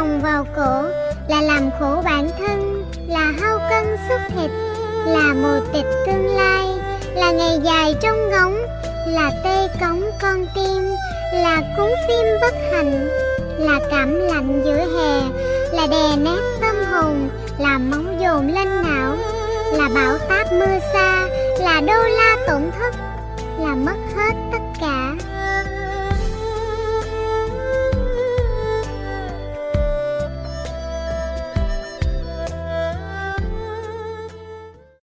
vòng vào cổ, là làm khổ bản thân, là hao cân xước thịt, là mù tịt tương lai, là ngày dài trong ngóng, là tê cống con tim, là cuốn phim bất hạnh, là cảm lạnh giữa hè, là đè nát tâm hồn, là máu dồn lên não, là bão táp mưa xa, là đô la tổn thất, là mất hết